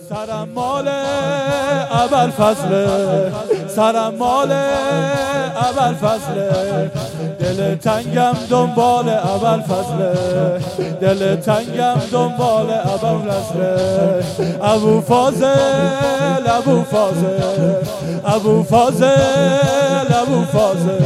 سرم مال ابوالفضل، سرم مال ابوالفضل، دل تنگم دنبال ابوالفضل، دل تنگم دنبال ابوالفضل. ابوفاضل ابوفاضل ابوفاضل ابوفاضل.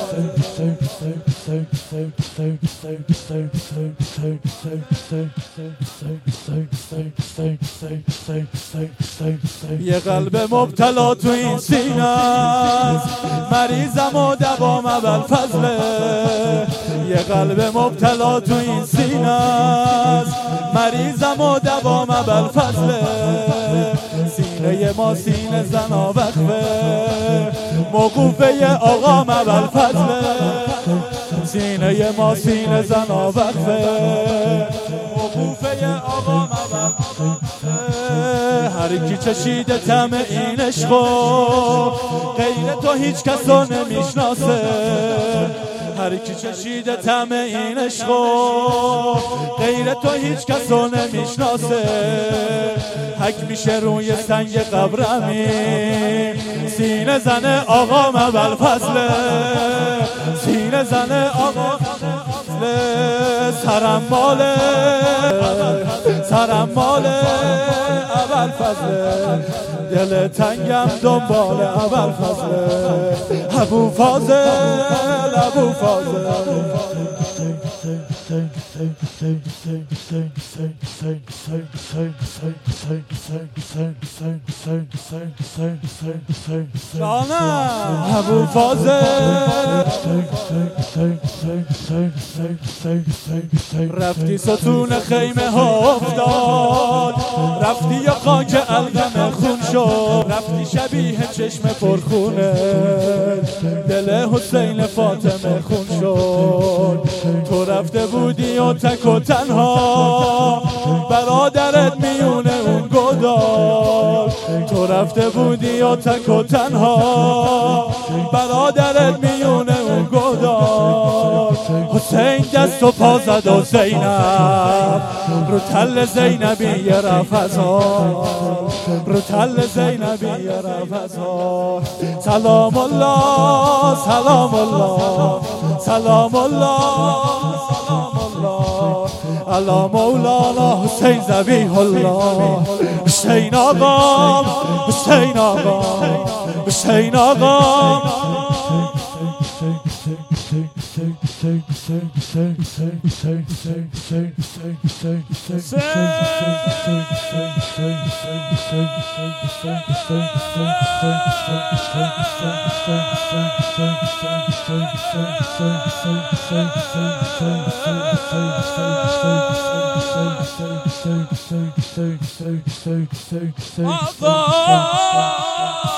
یه قلب مبتلا تو این سینه است، مریضم و دوام ابوالفضل. یه قلب مبتلا تو این سینه است، مریضم و دوام ابوالفضل. سینه ما سینه زنا وقفه، موقوفه آقام ابوالفضل. سینه ما سینه زنا وقفه، موقوفه آقام ابوالفضل. هر کی چشیده طعم این عشقو، غیر تو هیچ کسو نمیشناسه. هر کی چشیده طعم این عشقو، غیر تو هیچ کسو نمیشناسه. حک میشه روی سنگ قبرمی، سینه زن آقام ابوالفضل، سینه زن آقام ابوالفضل. سرم مال، سرم مال ابوالفضل، دل تنگم دنبال ابوالفضل. ابوفاضل ابوفاضل. جانم ابوفاضل، رفتی ستون خیمه ها افتاد، رفتی یا خاک القم خون شد. رفتی شبیه چشم پرخونه، دل حسین فاطمه خون شد. تو رفته بودی و تک و تنها، برادرت میونه اون گودال. تو رفته بودی و تک و تنها، برادرت میونه اون گودال. حسین دست و پا زد و زینب رو تل زینبی رفزال، رو تل زینبی رفزال. سلام الله سلام الله سلام الله سلام الله علی مولانا حسین ذبیح الله. حسین آقام، حسین آقام، حسین آقام. آقا